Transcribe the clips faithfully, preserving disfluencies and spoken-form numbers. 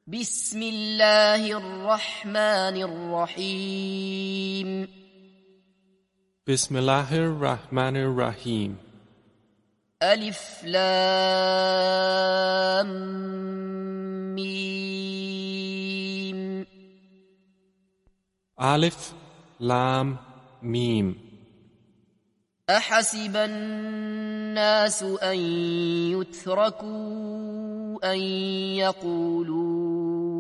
بسم الله الرحمن الرحيم Bismillahir Rahmanir Rahim. ألف لام ميم Alif Lam Mim. أحسب الناس أن يتركوا أن يقولوا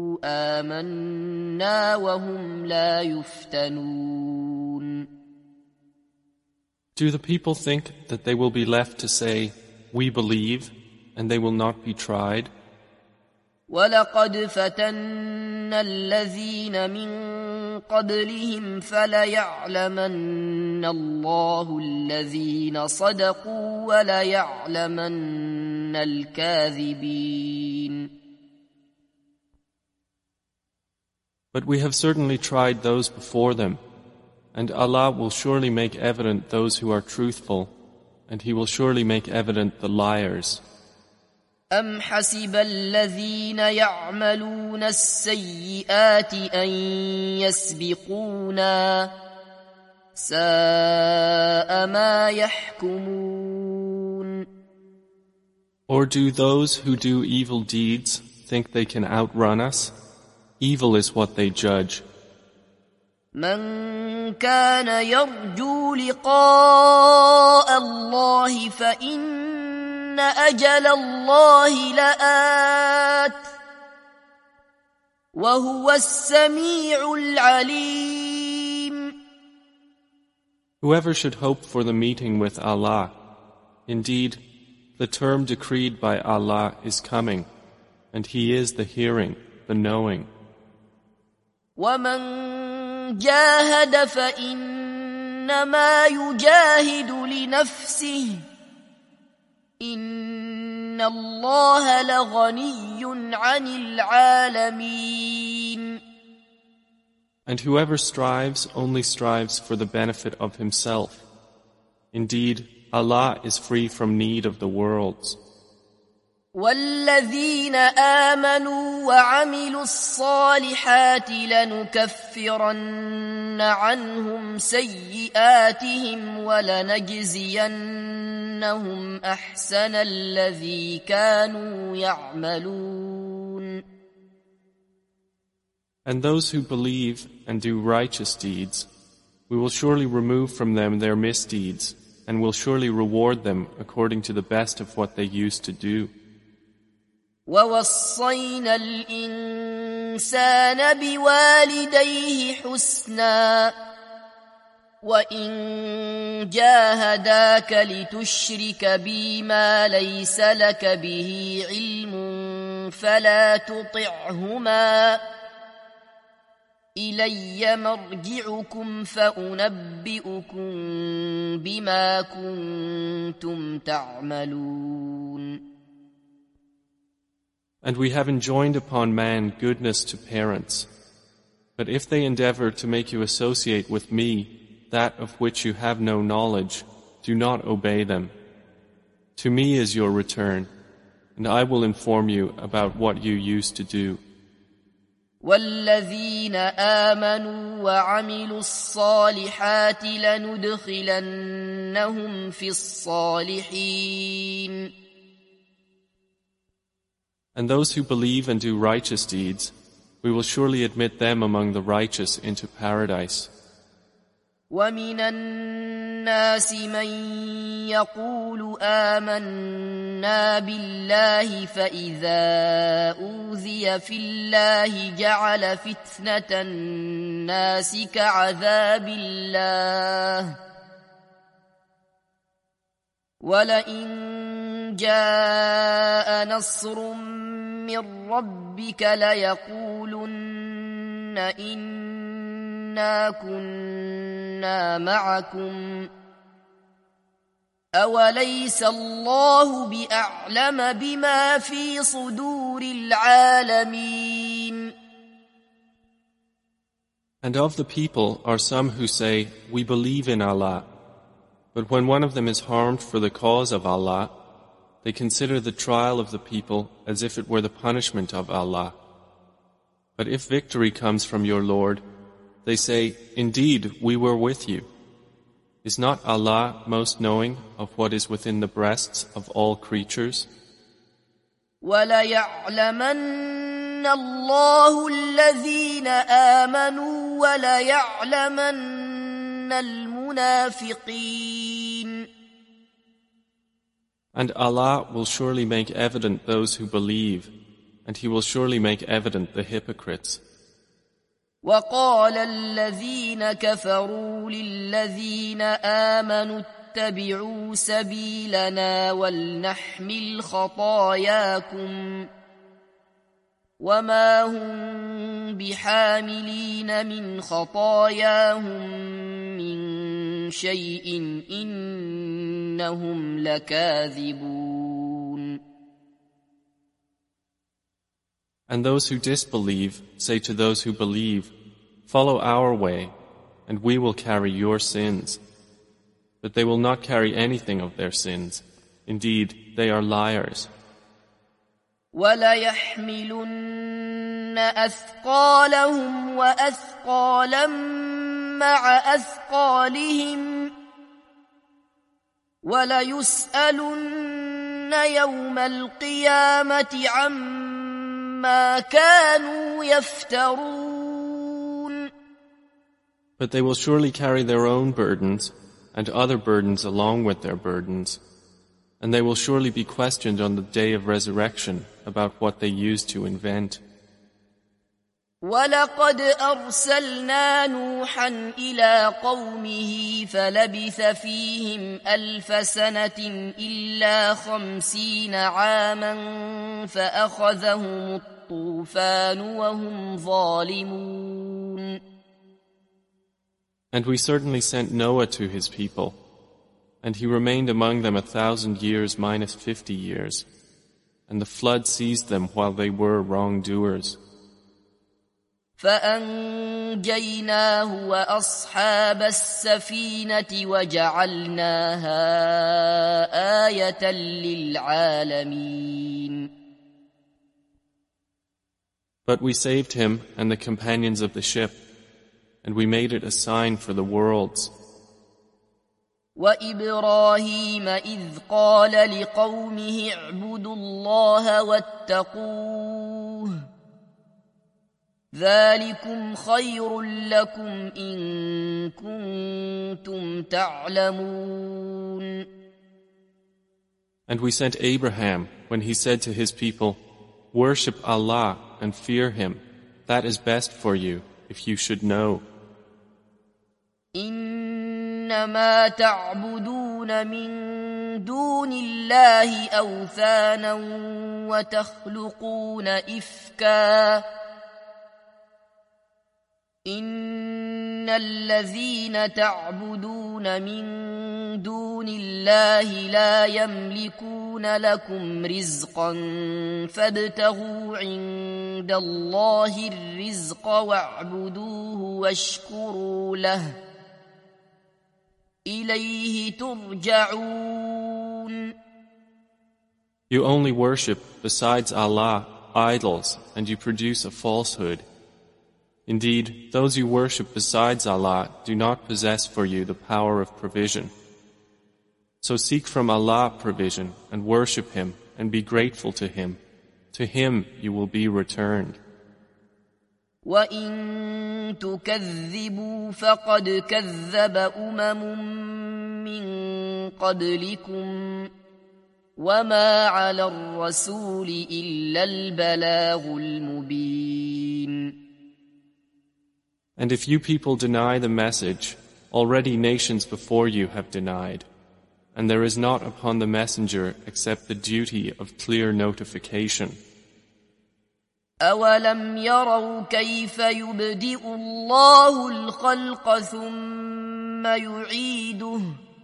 آمنا وهم لا يفتنون. Do the people think that they will be left to say, "We believe," and they will not be tried? ولقد فتنا الذين من قبلهم فليعلمن الله الذين صدقوا وليعلمن الكاذبين. But we have certainly tried those before them, and Allah will surely make evident those who are truthful, and He will surely make evident the liars. أم حسب الذين يعملون السيئات أن يسبقونا ساء ما يحكمون. Or do those who do evil deeds think they can outrun us? Evil is what they judge. من كان يرجو لقاء الله فإن أجل الله لآت وهو السميع العليم. Whoever should hope for the meeting with Allah, indeed, the term decreed by Allah is coming, and He is the hearing, the knowing. ومن جاهد فإنما يجاهد لنفسه إن الله لغني عن العالمين. And whoever strives only strives for the benefit of himself. Indeed, Allah is free from need of the worlds. والذين آمنوا وعملوا الصالحات لنكفرن عنهم سيئاتهم ولنجزينهم أحسن الذي كانوا يعملون. And those who believe and do righteous deeds, we will surely remove from them their misdeeds, and will surely reward them according to the best of what they used to do. ووصينا الإنسان بوالديه حسنا وإن جاهداك لتشرك بي ما ليس لك به علم فلا تطعهما إلي مرجعكم فأنبئكم بما كنتم تعملون. And we have enjoined upon man goodness to parents. But if they endeavor to make you associate with me that of which you have no knowledge, do not obey them. To me is your return, and I will inform you about what you used to do. والذين آمنوا وعملوا الصالحات لندخلنهم في الصالحين. And those who believe and do righteous deeds, we will surely admit them among the righteous into paradise. ومن الناس من يقول آمنا بالله فإذا أوذي في الله جعل فتنة الناس كعذاب الله ولئن جاء نصر من ربك ليقولن إنا كنا معكم أوليس الله بأعلم بما في صدور العالمين. And of the people are some who say, "We believe in Allah," but when one of them is harmed for the cause of Allah, they consider the trial of the people as if it were the punishment of Allah. But if victory comes from your Lord, they say, Indeed, we were with you. Is not Allah most knowing of what is within the breasts of all creatures? وَلَيَعْلَمَنَّ اللَّهُ الَّذِينَ آمَنُوا وَلَيَعْلَمَنَّ الْمُنَافِقِينَ. And Allah will surely make evident those who believe, and He will surely make evident the hypocrites. وَقَالَ الَّذِينَ كَفَرُوا لِلَّذِينَ آمَنُوا اتَّبِعُوا سَبِيلَنَا وَلْنَحْمِلْ خَطَايَاكُمْ وَمَا هُمْ بِحَامِلِينَ مِنْ خَطَايَاهُمْ مِنْ شَيْءٍ إِنَّهُمْ لَكَاذِبُونَ. And those who disbelieve say to those who believe, Follow our way, and we will carry your sins. But they will not carry anything of their sins. Indeed, they are liars. وَلَيَحْمِلُنَّ أَثْقَالَهُمْ وَأَثْقَالًا مَعَ أَثْقَالِهِمْ وَلَيُسْأَلُنَّ يَوْمَ الْقِيَامَةِ عَمَّا كَانُوا يَفْتَرُونَ. But they will surely carry their own burdens and other burdens along with their burdens, and they will surely be questioned on the day of resurrection about what they used to invent. وَلَقَدْ أَرْسَلْنَا نُوحًا إِلَىٰ قَوْمِهِ فَلَبِثَ فِيهِمْ أَلْفَ سَنَةٍ إِلَّا خَمْسِينَ عَامًا فَأَخَذَهُمُ الطُّوفَانُ وَهُمْ ظَالِمُونَ. And we certainly sent Noah to his people, and he remained among them a thousand years minus fifty years, and the flood seized them while they were wrongdoers. فَأَنْجَيْنَاهُ وَأَصْحَابَ السَّفِينَةِ وَجَعَلْنَاهَا آيَةً لِلْعَالَمِينَ. But we saved him and the companions of the ship, and we made it a sign for the worlds. وَإِبْرَاهِيمَ إِذْ قَالَ لِقَوْمِهِ اعْبُدُوا اللَّهَ وَاتَّقُوهُ ذَلِكُمْ خَيْرٌ لَكُمْ إِن كُنتُمْ تَعْلَمُونَ. And we sent Abraham when he said to his people, Worship Allah and fear Him. That is best for you, if you should know. إِنَّمَا تَعْبُدُونَ مِن دُونِ اللَّهِ أَوْثَانًا وَتَخْلُقُونَ إِفْكًا إِنَّ الَّذِينَ تَعْبُدُونَ مِن دُونِ اللَّهِ لَا يَمْلِكُونَ لَكُمْ رِزْقًا فَابْتَغُوا عِندَ اللَّهِ الرِّزْقَ وَاعْبُدُوهُ وَاشْكُرُوا لَهُ إِلَيْهِ تُرْجَعُونَ. You only worship, besides Allah, idols, and you produce a falsehood. Indeed, those you worship besides Allah do not possess for you the power of provision. So seek from Allah provision and worship Him and be grateful to Him. To Him you will be returned. وَإِن تُكَذِّبُوا فَقَدْ كَذَّبَ أُمَمٌ مِّن قَبْلِكُمْ وَمَا عَلَى الرَّسُولِ إِلَّا الْبَلَاغُ الْمُبِينُ. And if you people deny the message, already nations before you have denied, and there is not upon the messenger except the duty of clear notification. أَوَلَمْ يَرَوْا كَيْفَ يُبْدِئُ اللَّهُ الْخَلْقَ ثُمَّ يُعِيدُهُ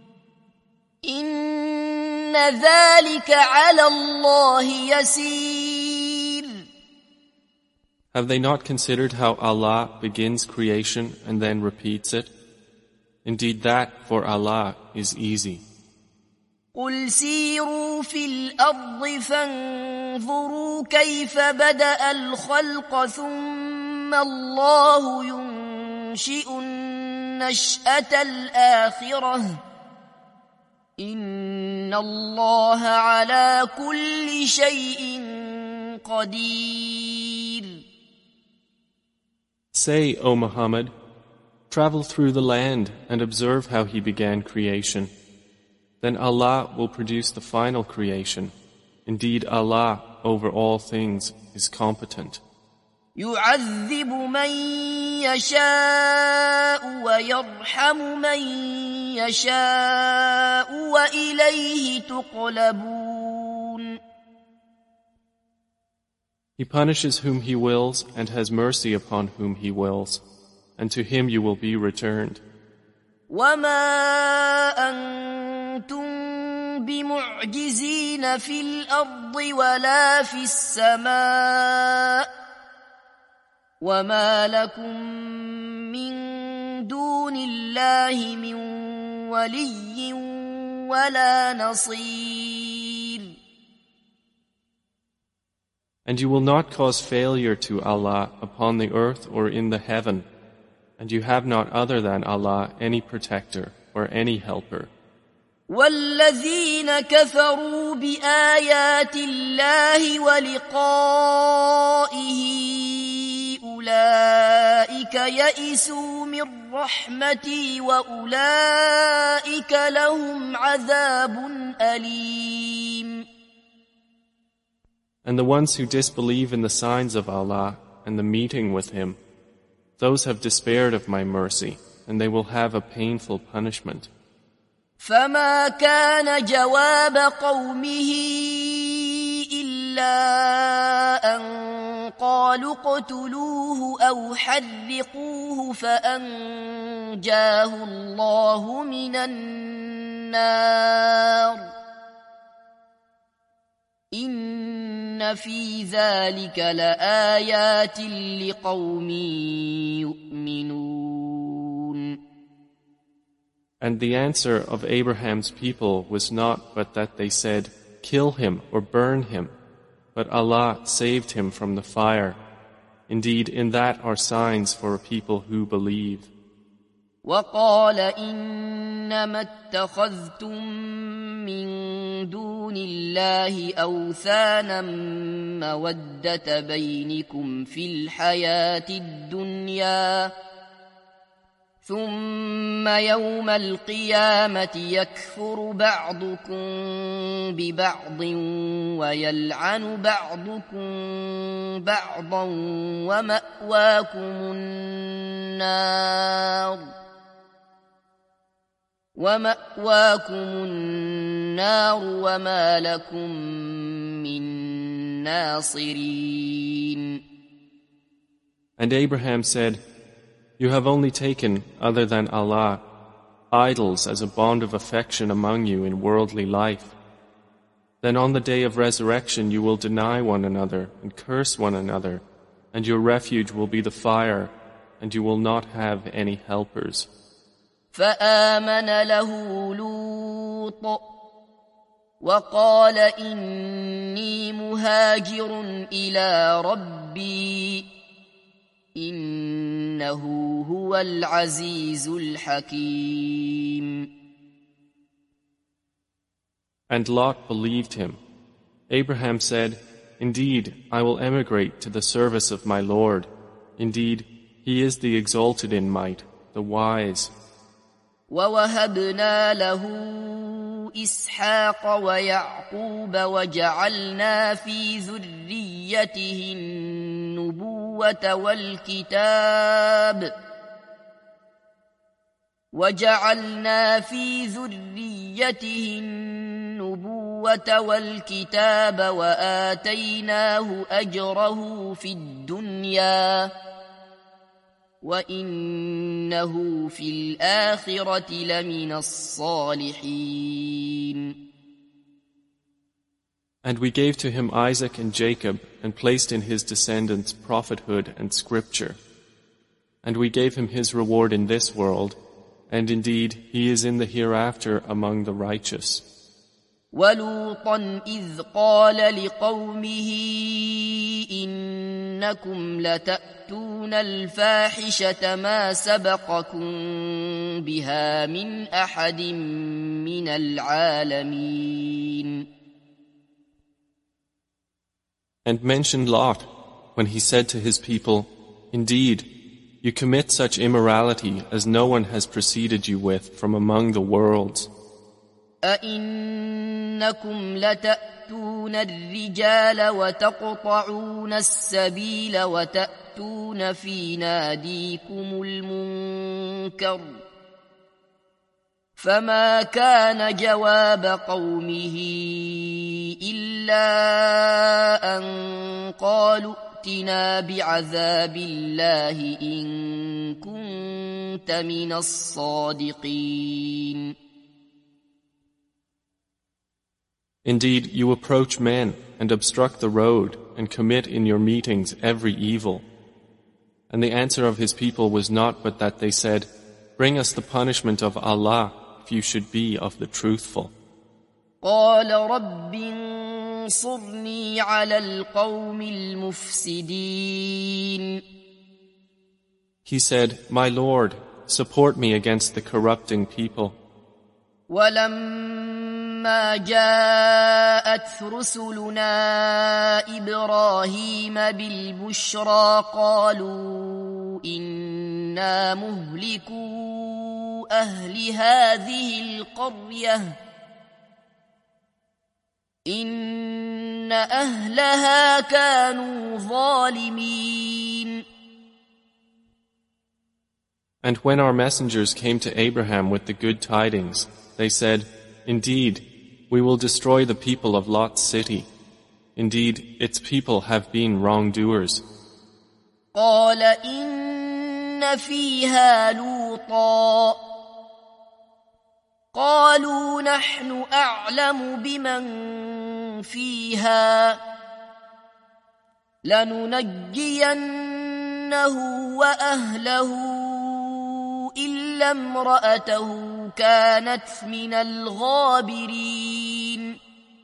إِنَّ ذَلِكَ عَلَى اللَّهِ يَسِيرٌ. Have they not considered how Allah begins creation and then repeats it? Indeed, that for Allah is easy. قُلْ سِيرُوا فِي الْأَرْضِ فَانظُرُوا كَيْفَ بَدَأَ الْخَلْقَ ثُمَّ ثم الله ينشئ النشأة الآخرة إن الله على كل شيء قدير. Say, O Muhammad, travel through the land and observe how He began creation. Then Allah will produce the final creation. Indeed, Allah, over all things, is competent. يعذب من يشاء ويرحم من يشاء وإليه تقلبون. He punishes whom He wills and has mercy upon whom He wills, and to Him you will be returned. وما أنتم بمعجزين في الأرض ولا في السماء وما لكم من دون الله من ولي ولا نصير. And you will not cause failure to Allah upon the earth or in the heaven, and you have not other than Allah any protector or any helper. والذين كفروا بآيات الله ولقائه أولئك يئسوا من رحمتي وأولئك لهم عذاب أليم. And the ones who disbelieve in the signs of Allah and the meeting with Him, those have despaired of my mercy, and they will have a painful punishment. فما كان جواب قومه إلا أن قالوا اقتلوه أو حرقوه فأنجاه الله من النار إن في ذلك لآيات لقوم يؤمنون. And the answer of Abraham's people was not but that they said, "Kill him or burn him," but Allah saved him from the fire. Indeed, in that are signs for a people who believe. وقال إنما اتخذتم من دون الله أوثانا مودة بينكم في الحياة الدنيا ثم يوم القيامة يكفر بعضكم ببعض ويلعن بعضكم بعضا ومأواكم النار ومأواكم النار وما لكم من ناصرين. And Abraham said, "You have only taken, other than Allah, idols as a bond of affection among you in worldly life. Then on the day of resurrection you will deny one another and curse one another, and your refuge will be the fire, and you will not have any helpers." فآمن له لوط وقال إني مهاجر إلى ربي إنه هو العزيز الحكيم. And Lot believed him. Abraham said, "Indeed, I will emigrate to the service of my Lord. Indeed, He is the exalted in might, the wise." ووهبنا له إسحاق ويعقوب وجعلنا في ذريته النبوة والكتاب وجعلنا في ذريته النبوة والكتاب وآتيناه أجره في الدنيا وإنه في الآخرة لمن الصالحين. And we gave to him Isaac and Jacob and placed in his descendants prophethood and scripture. And we gave him his reward in this world, and indeed he is in the hereafter among the righteous. ولوطا إذ قال لقومه إنكم لتأتون الفاحشة ما سبقكم بها من أحد من العالمين. And mention Lot when he said to his people, Indeed, you commit such immorality as no one has preceded you with from among the worlds. أئنكم لتأتون الرجال وتقطعون السبيل وتأتون في ناديكم المنكر فما كان جواب قومه إلا أن قالوا ائتنا بعذاب الله إن كنت من الصادقين. Indeed, you approach men and obstruct the road and commit in your meetings every evil. And the answer of his people was not but that they said, Bring us the punishment of Allah if you should be of the truthful. قال رب انصرني على القوم المفسدين. He said, My Lord, support me against the corrupting people. ولما جاءت رسلنا إبراهيم بالبشرى قالوا إنا مهلكو أهل هذه القرية إن أهلها كانوا ظالمين. And when our messengers came to Abraham with the good tidings, they said, Indeed, we will destroy the people of Lot's city. Indeed, its people have been wrongdoers. قال إن فيها لوطا قالوا نحن أعلم بمن فيها لننجينه وأهله إلا امرأته كانت من الغابرين.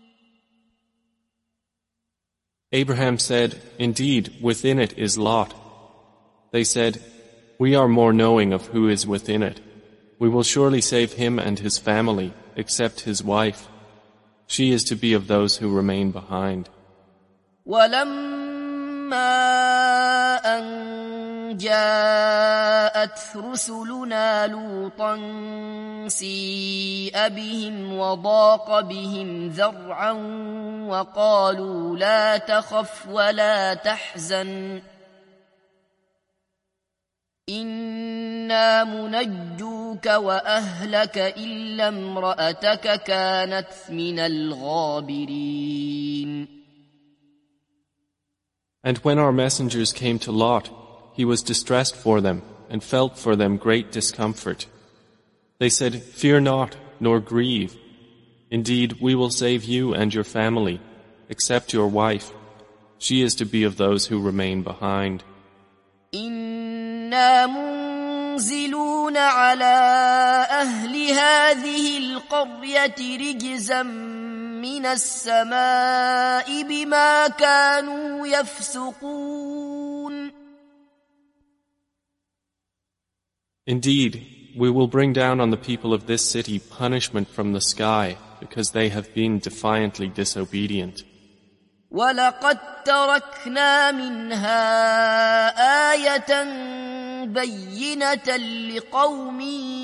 Abraham said, Indeed, within it is Lot. They said, We are more knowing of who is within it. We will surely save him and his family, except his wife. She is to be of those who remain behind. ولما أن جاءت رسلنا لوطا سيء بهم وضاق بهم ذرعا وقالوا لا تخف ولا تحزن إنا منجوك وأهلك إلا امرأتك كانت من الغابرين. And when our messengers came to Lot, he was distressed for them and felt for them great discomfort. They said, Fear not, nor grieve. Indeed, we will save you and your family, except your wife. She is to be of those who remain behind. إنا منزلون على أهل هذه القرية رجزا من السماء بما كانوا يفسقون. Indeed, we will bring down on the people of this city punishment from the sky because they have been defiantly disobedient. وَلَقَدْ تَرَكْنَا مِنْهَا آيَةً بَيِّنَةً لِقَوْمٍ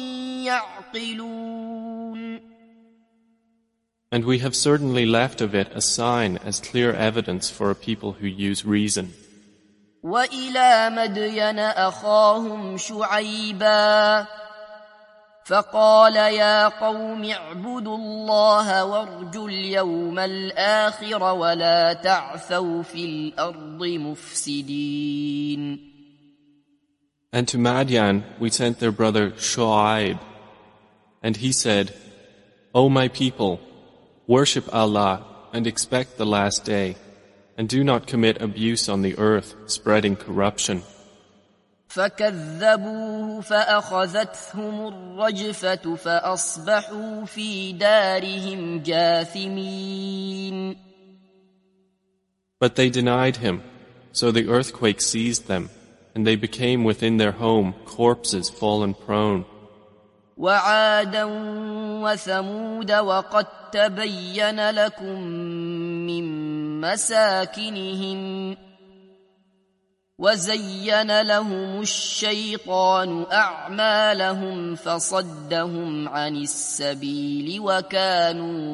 يَعْقِلُونَ. And we have certainly left of it a sign as clear evidence for a people who use reason. وَإِلَى مَدْيَنَ أَخَاهُمْ شُعَيْبًا فقال يا قوم اعبدوا الله وارجوا اليوم الآخر ولا تعثوا في الأرض مفسدين. And to Madian we sent their brother Shu'aib, and he said, O my people, worship Allah and expect the last day, and do not commit abuse on the earth, spreading corruption. فكذبوه فأخذتهم الرجفة فأصبحوا في دارهم جاثمين. But they denied him, so the earthquake seized them, and they became within their home corpses fallen prone. وعادا وثمود وقد تبين لكم من مساكنهم وزين لهم الشيطان أعمالهم فصدهم عن السبيل وكانوا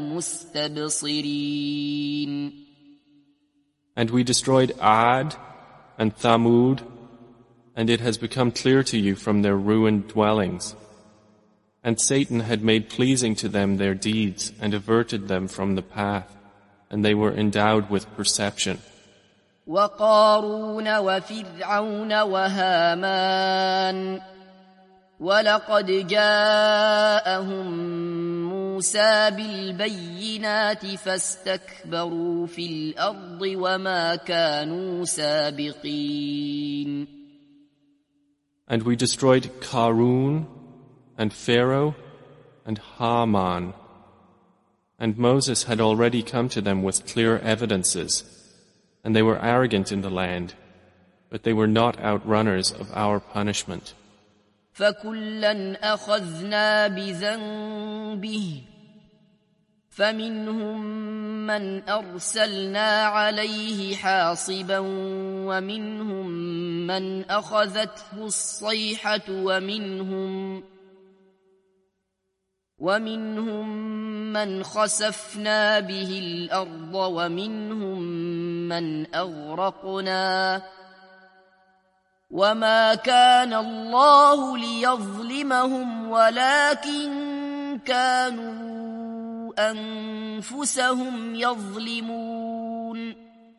مستبصرين. And we destroyed Ad and Thamud, and it has become clear to you from their ruined dwellings. And Satan had made pleasing to them their deeds and averted them from the path, and they were endowed with perception. وقارون وفرعون وهامان ولقد جاءهم موسى بالبينات فاستكبروا في الأرض وما كانوا سابقين. And we destroyed Qarun and Pharaoh and Haman. And Moses had already come to them with clear evidences, and they were arrogant in the land, but they were not outrunners of our punishment. فَكُلًّا أَخَذْنَا بِذَنبِهِ فَمِنْهُمْ مَنْ أَرْسَلْنَا عَلَيْهِ حَاصِبًا وَمِنْهُمْ مَنْ أَخَذَتْهُ الصَّيْحَةُ وَمِنْهُمْ وَمِنْهُمْ مَنْ خَسَفْنَا بِهِ الْأَرْضَ وَمِنْهُمْ مَنْ أَغْرَقْنَا وَمَا كَانَ اللَّهُ لِيَظْلِمَهُمْ وَلَكِنْ كَانُوا أَنفُسَهُمْ يَظْلِمُونَ.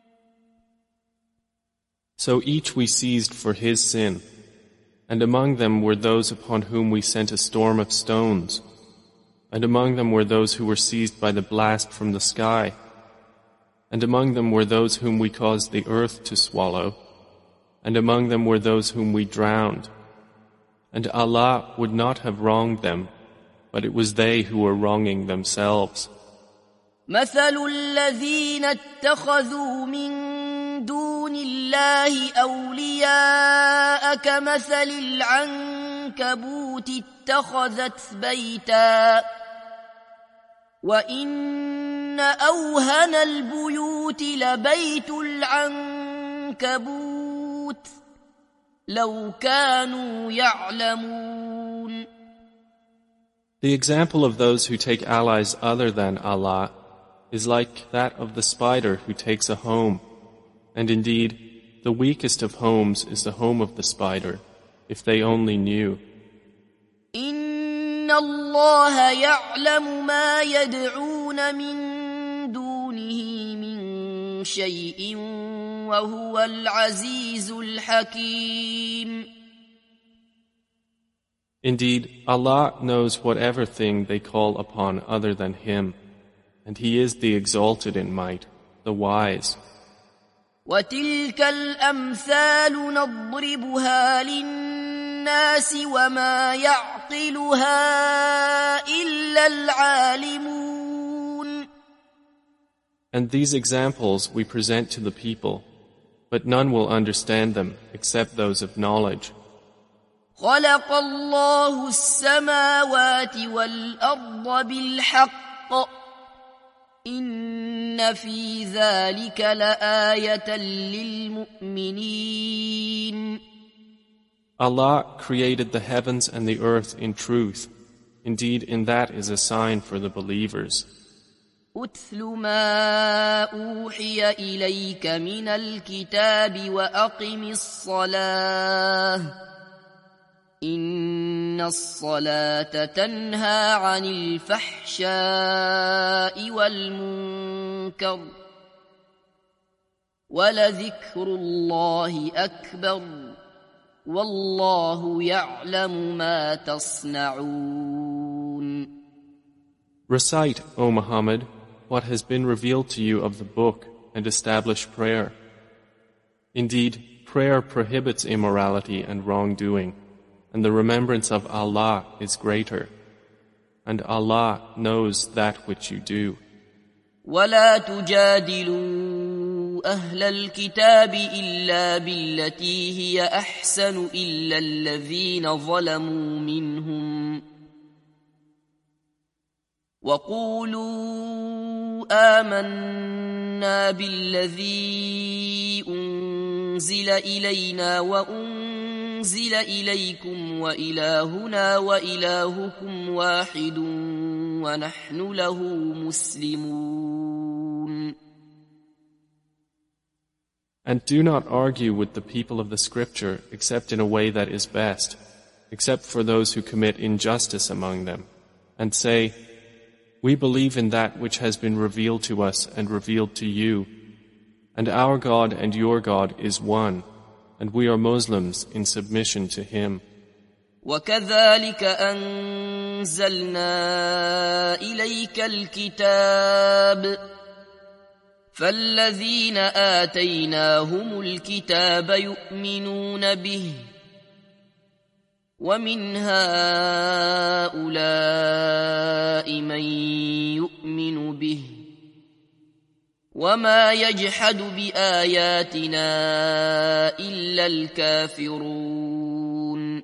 So each we seized for his sin, and among them were those upon whom we sent a storm of stones, and among them were those who were seized by the blast from the sky, and among them were those whom we caused the earth to swallow, and among them were those whom we drowned. And Allah would not have wronged them, but it was they who were wronging themselves. مثل الذين اتخذوا من دون الله أولياء كمثل العنكبوت اتخذت بيتا وإن أوهن البيوت لبيت العنكبوت لو كانوا يعلمون. The example of those who take allies other than Allah is like that of the spider who takes a home, and indeed, the weakest of homes is the home of the spider, if they only knew. إن الله يعلم ما يدعون من دونه من شيء وهو العزيز الحكيم. Indeed, Allah knows whatever thing they call upon other than Him, and He is the exalted in might, the wise. وَتِلْكَ الْأَمْثَالُ نَضْرِبُهَا لِلنَّاسِ وَمَا يَعْقِلُهَا إِلَّا الْعَالِمُونَ. And these examples we present to the people, but none will understand them except those of knowledge. خَلَقَ اللَّهُ السَّمَاوَاتِ وَالْأَرْضَ بِالْحَقِّ إِنَّ فِي ذَلِكَ لَآيَةً لِلْمُؤْمِنِينَ. Allah created the heavens and the earth in truth. Indeed, in that is a sign for the believers. أُتْلُ مَا أُوحِيَ إِلَيْكَ مِنَ الْكِتَابِ وَأَقِمِ الصَّلَاةَ إِنَّ الصَّلَاةَ تَنْهَى عَنِ الْفَحْشَاءِ وَالْمُنكَرِ وَلَذِكْرُ اللَّهِ أَكْبَرُ وَاللَّهُ يَعْلَمُ مَا تَصْنَعُونَ. Recite, O Muhammad, what has been revealed to you of the book and establish prayer. Indeed, prayer prohibits immorality and wrongdoing, and the remembrance of Allah is greater. And Allah knows that which you do. ولا تجادلوا أهل الكتاب إلا بالتي هي أحسن إلا الذين ظلموا منهم وقولوا آمنا بالذي أنزل إلينا وأنزل إليكم وإلهنا وإلهكم واحد ونحن له مسلمون. And do not argue with the people of the scripture except in a way that is best, except for those who commit injustice among them, and say, we believe in that which has been revealed to us and revealed to you, and our God and your God is one, and we are Muslims in submission to Him. وكذلك أنزلنا إليك الكتاب فالذين آتيناهم الكتاب يؤمنون به ومن هؤلاء من يؤمن به وما يجحد بآياتنا إلا الكافرون.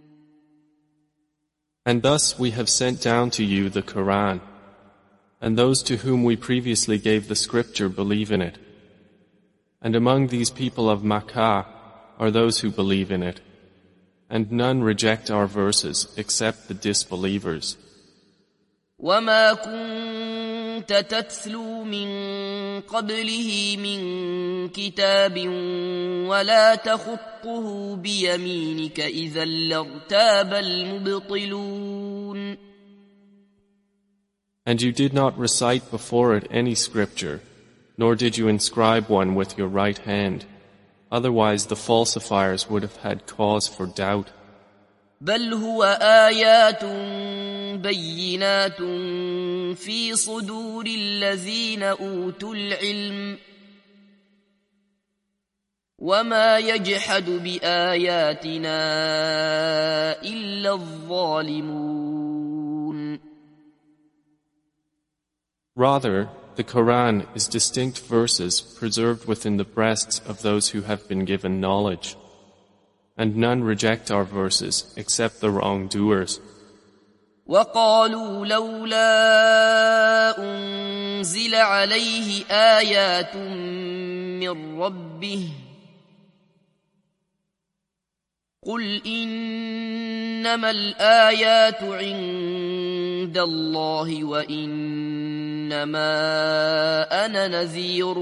And thus we have sent down to you the Quran, and those to whom we previously gave the scripture believe in it. And among these people of Makkah are those who believe in it, and none reject our verses except the disbelievers. وما كنت تتلو من قبله من كتاب ولا تخطه بيمينك إذا لارتاب المبطلون. And you did not recite before it any scripture, nor did you inscribe one with your right hand. Otherwise the falsifiers would have had cause for doubt. بل هو آيات بينات في صدور الذين أوتوا العلم وما يجحد بآياتنا إلا الظالمون. Rather, the Quran is distinct verses preserved within the breasts of those who have been given knowledge. And none reject our verses except the wrongdoers. وقالوا لولا أنزل عليه آيات من ربه قل إنما الآيات عند الله وإنما أنا نذير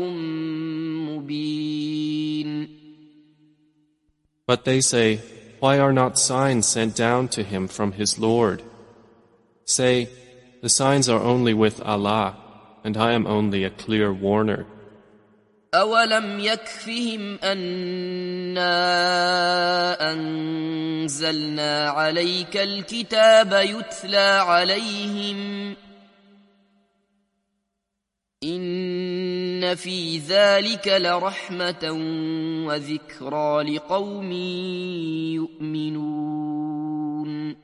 مبين. But they say, why are not signs sent down to him from his Lord? Say, the signs are only with Allah, and I am only a clear warner. أَوَلَمْ يَكْفِهِمْ أَنَّا أَنزَلْنَا عَلَيْكَ الْكِتَابَ يُتْلَى عَلَيْهِمْ إِنَّ فِي ذَلِكَ لَرَحْمَةً وَذِكْرَى لِقَوْمٍ يُؤْمِنُونَ.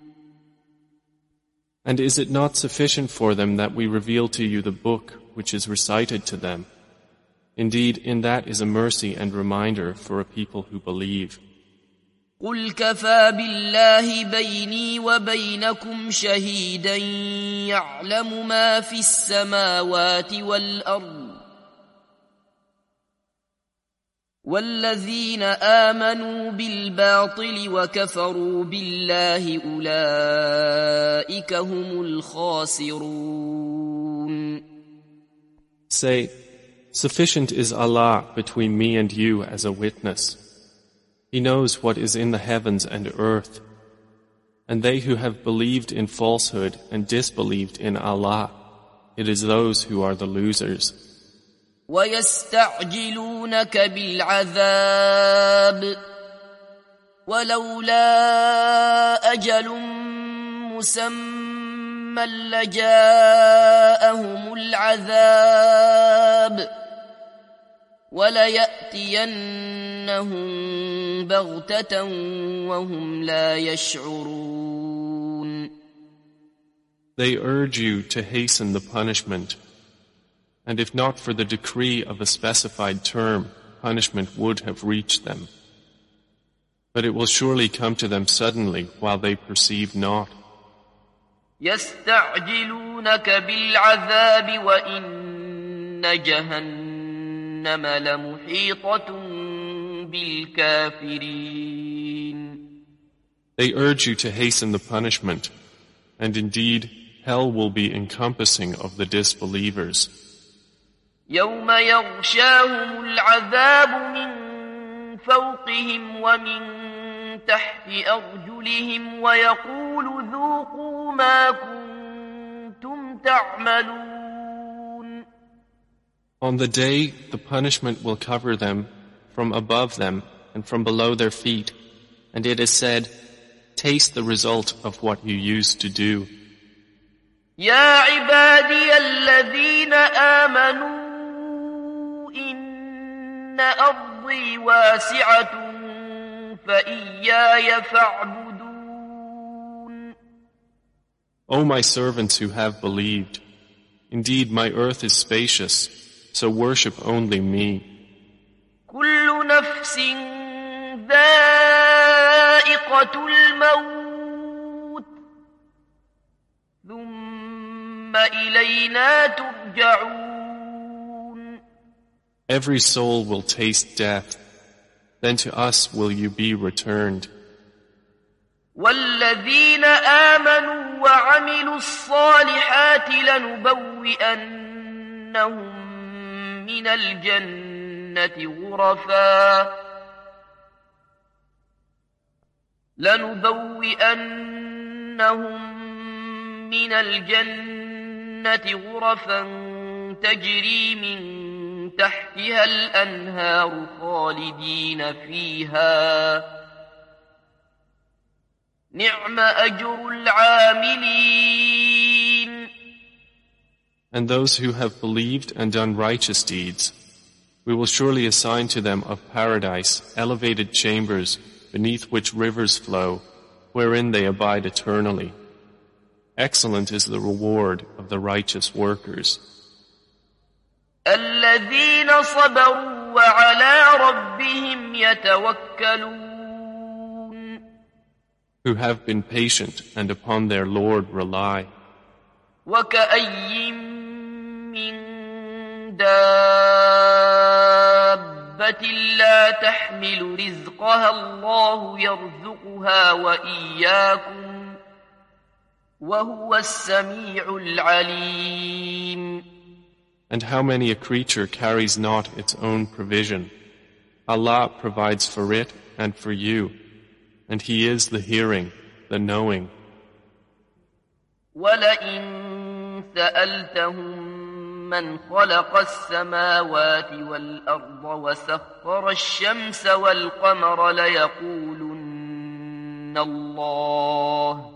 And is it not sufficient for them that we reveal to you the book which is recited to them? Indeed, in that is a mercy and reminder for a people who believe. قُلْ كَفَى بِاللَّهِ بَيْنِي وَبَيْنَكُمْ شَهِيدًا يَعْلَمُ مَا فِي السَّمَاوَاتِ وَالْأَرْضِ وَالَّذِينَ آمَنُوا بِالْبَاطِلِ وَكَفَرُوا بِاللَّهِ أُولَئِكَ هُمُ الْخَاسِرُونَ. Say, sufficient is Allah between me and you as a witness. He knows what is in the heavens and earth. And they who have believed in falsehood and disbelieved in Allah, it is those who are the losers. وَيَسْتَعْجِلُونَكَ بِالْعَذَابِ وَلَوْلَا أَجَلٌ مُّسَمًّى لَّجَاءَهُمُ الْعَذَابُ وليأتينهم بغتة وهم لا يشعرون. They urge you to hasten the punishment, and if not for the decree of a specified term, punishment would have reached them. But it will surely come to them suddenly while they perceive not. يستعجلونك بالعذاب وإن جهنم لمحيطة بالكافرين. They urge you to hasten the punishment, and indeed hell will be encompassing of the disbelievers. يوم يغشاهم العذاب من فوقهم ومن تحت أرجلهم ويقول ذوقوا ما كنتم تعملون. On the day the punishment will cover them from above them and from below their feet, and it is said, taste the result of what you used to do. يا عبادي الذين آمنوا إن أرضي واسعة فإياي فاعبدون. O my servants who have believed, indeed my earth is spacious, so worship only me. كل نفس ذائقة الموت ثم إلينا ترجعون. Every soul will taste death, then to us will you be returned. والذين آمنوا وعملوا الصالحات لنبوئنهم من الجنة غرفا لنبوئنهم من الجنة غرفا تجري من تحتها الأنهار خالدين فيها نعم أجر العاملين. And those who have believed and done righteous deeds, we will surely assign to them of paradise elevated chambers beneath which rivers flow, wherein they abide eternally. Excellent is the reward of the righteous workers. الذين صبروا وعلى ربهم يتوكلون. Who have been patient and upon their Lord rely. وكأي من دابة لا تحمل رزقها الله يرزقها وإياكم وهو السميع العليم. And how many a creature carries not its own provision? Allah provides for it and for you, and He is the hearing, the knowing. وَلَئِن سَأَلْتَهُم مَّنْ خَلَقَ السَّمَاوَاتِ وَالْأَرْضَ وَسَخَّرَ الشَّمْسَ وَالْقَمَرَ لَيَقُولُنَّ اللَّهُ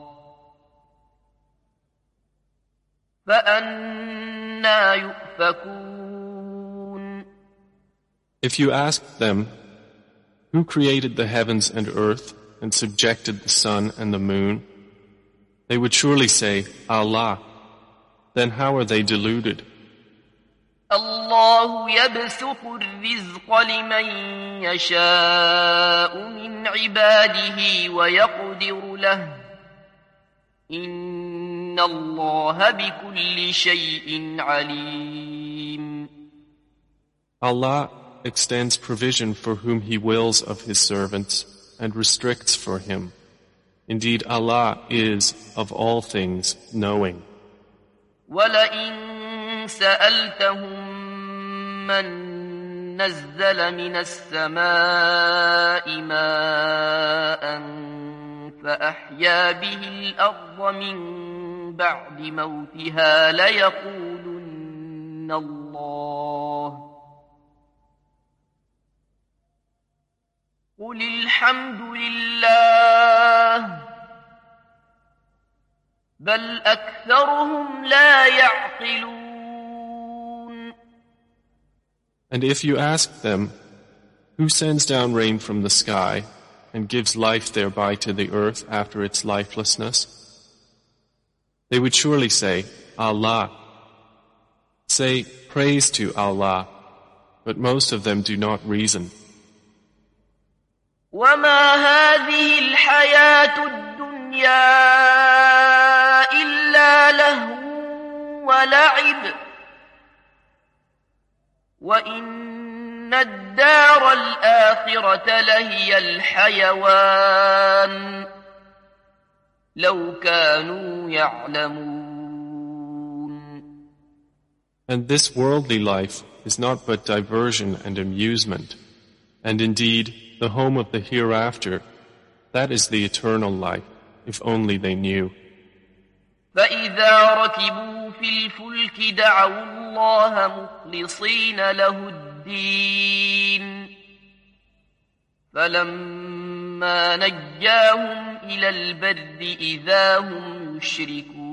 فَأَنَّىٰ يُؤْفَكُونَ. If you asked them, who created the heavens and earth and subjected the sun and the moon, they would surely say, Allah. Then how are they deluded? الله يبسط الرزق لمن يشاء من عباده ويقدر له إن الله بكل شيء عليم. Allah extends provision for whom He wills of His servants and restricts for him. Indeed, Allah is of all things knowing. وَلَئِن سَأَلْتَهُم مَّن نَّزَّلَ مِنَ السَّمَاءِ مَاءً فَأَحْيَا بِهِ الْأَرْضَ مِن بَعْدِ مَوْتِهَا لَيَقُولُنَّ اللَّهُ قُلِ الْحَمْدُ لِلَّهِ بل أكثرهم لا يعقلون. And if you ask them, who sends down rain from the sky and gives life thereby to the earth after its lifelessness? They would surely say, Allah. Say, praise to Allah, but most of them do not reason. وما هذه الحياة الدنيا إلا لهو ولعب وإن الدار الآخرة لهي الحيوان لو كانوا يعلمون. And this worldly life is not but diversion and amusement, and indeed the home of the hereafter, that is the eternal life, if only they knew. فإذا ركبوا في الفلك دعوا الله مخلصين له الدين فلما نجاهم إلى البر إذا هم يشركون.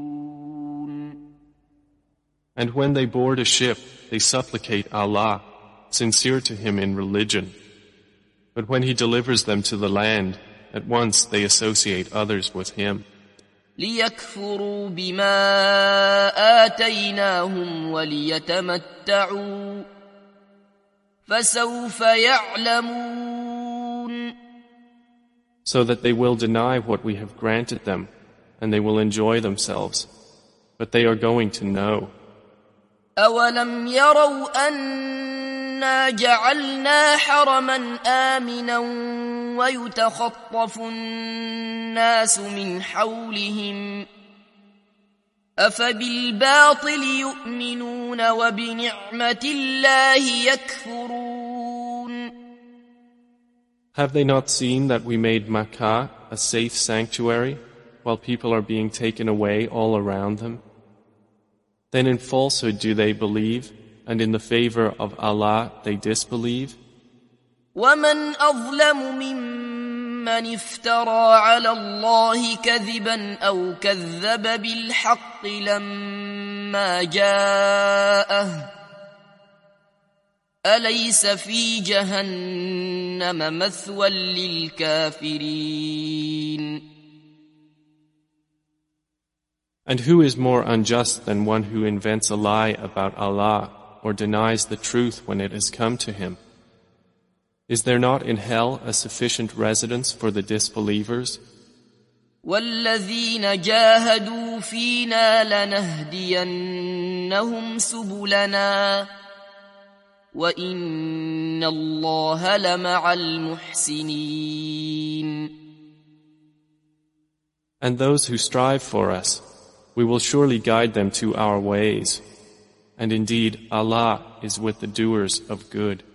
And when they board a ship, they supplicate Allah, sincere to Him in religion. But when He delivers them to the land, at once they associate others with Him. ليكفروا بما آتيناهم وليتمتعوا فسوف يعلمون. So that they will deny what we have granted them, and they will enjoy themselves. But they are going to know. أولم يروا أنا جعلنا حرما آمنا ويتخطف الناس من حولهم أفبالباطل يؤمنون وبنعمة الله يكفرون. Have they not seen that we made Makkah a safe sanctuary while people are being taken away all around them? Then in falsehood do they believe, and in the favor of Allah they disbelieve? ومن أظلم ممن افترى على الله كذبا أو كذب بالحق لما جاءه أليس في جهنم مثوى للكافرين. And who is more unjust than one who invents a lie about Allah or denies the truth when it has come to him? Is there not in hell a sufficient residence for the disbelievers? وَالَّذِينَ جَاهَدُوا فِينَا لَنَهْدِيَنَّهُمْ سُبُلَنَا وَإِنَّ اللَّهَ لَمَعَ الْمُحْسِنِينَ. And those who strive for us, we will surely guide them to our ways. And indeed, Allah is with the doers of good.